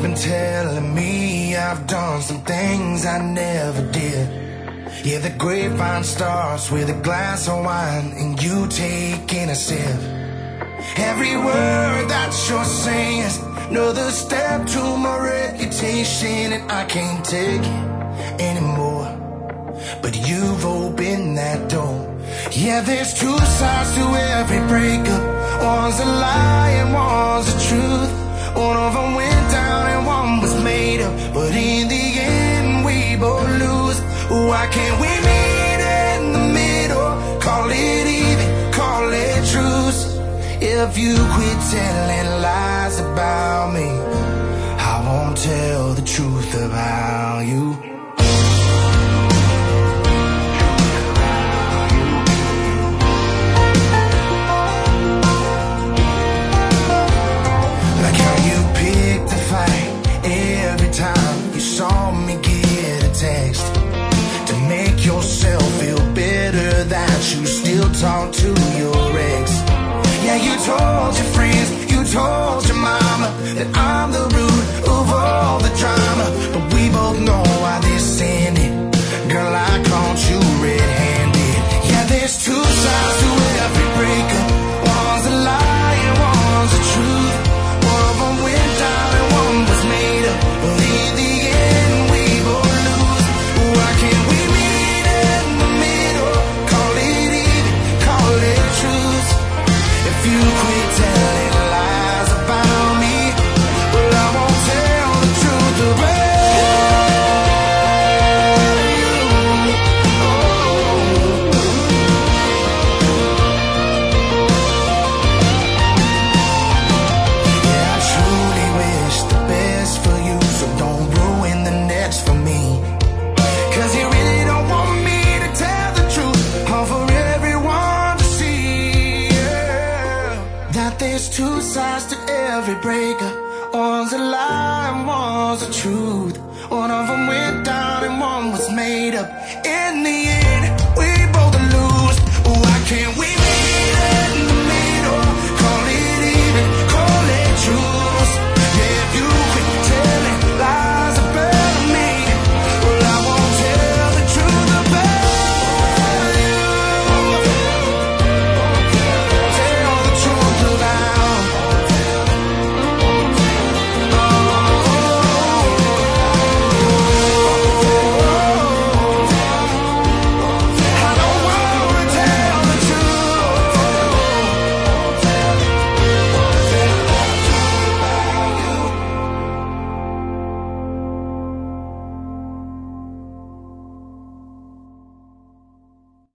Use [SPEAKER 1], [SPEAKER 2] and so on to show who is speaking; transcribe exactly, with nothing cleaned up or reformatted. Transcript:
[SPEAKER 1] been telling me I've done some things I never did. Yeah, the grapevine starts with a glass of wine and you taking a sip. Every word that you're saying is another step to my reputation, and I can't take it anymore. But you've opened that door. Yeah, there's two sides to every breakup. One's a lie and one's the truth. One of them went down and one was made up, but in the end we both lose. Why can't we meet in the middle? Call it even, call it truce. If you quit telling lies about me, I won't tell the truth about you. Like how you picked a fight every time you saw me get a text, to make yourself feel better that you still talk to your ex. Yeah, you told your friends, you told your mama that I'm the root of all the drama. But we both know why this ended. Girl, I caught you red-handed. Yeah, there's two sides to every breakup. One's a lie and one's the truth. One of them went down and one was made up, but in the end we both lose. Why can't we meet in the middle? Call it even, call it truth. If you quit telling lies about me, well, I won't tell the truth about you. Oh. Yeah, I truly wish the best for you, so don't ruin the next for me. Cause you really don't want me to tell the truth, all for everyone to see. Yeah. That there's two sides to every breakup. One's a lie and one's the truth. One of them went down and one was made up. In the end